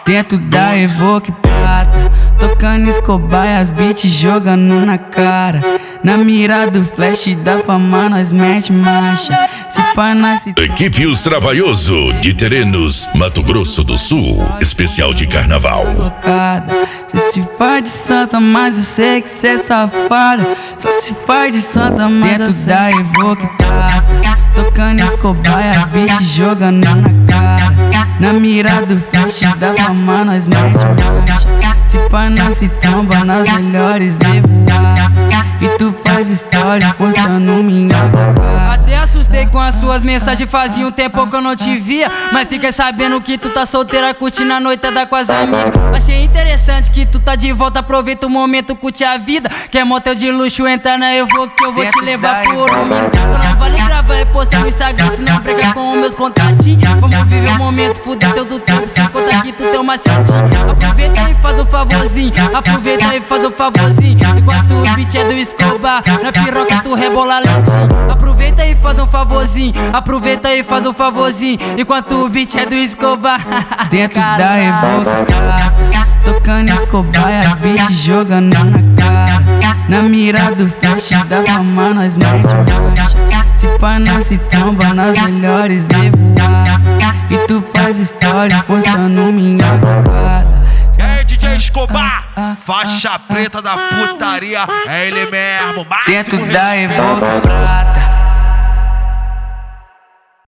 Dentro da Evoque prata, tocando Escobar e as beats jogando na cara. Na mira do flash da fama nós mete marcha. Se pá nasce... Equipe Os Trabalhoso de Terenos, Mato Grosso do Sul, especial de carnaval. Cê se faz de santa, mas eu sei que cê é safada. Só se faz de santa, mas dentro da Evoque prata, tocando Escobar e as beats jogando na cara. Na mira do flash da fama nós mete marcha. Se pá nasce tromba nas melhores e voar. E tu faz história postando minha cara. Até assustei com as suas mensagens, fazia um tempo que eu não te via. Mas fiquei sabendo que tu tá solteira, curtindo a noitada com as amigas. Achei interessante que tu tá de volta, aproveita o momento, curte a vida. Quer motel de luxo, entra na Evoque que eu vou te levar por um minuto. Só não vale gravar e postar no Instagram, senão briga com os meus contatinhos. Vamos viver o momento, fuder teu do tempo, sem contar que tu tem uma macetinho. Aproveita e faz um favorzinho, aproveita e faz um favorzinho. Enquanto o beat é do Escobar, na piroca tu rebola lentinho. Aproveita e faz um favorzinho, aproveita e faz um favorzinho. Enquanto o beat é do Escobar. Dentro da Evoque prata, tocando Escobar e as beats jogando na cara. Na mira do flash da fama nós mete marcha. Se pá nasce tromba nas melhores e voar. E tu faz história postando minha cagada. É DJ Escobar, faixa preta da putaria, é ele mesmo. Dentro da Evoque prata,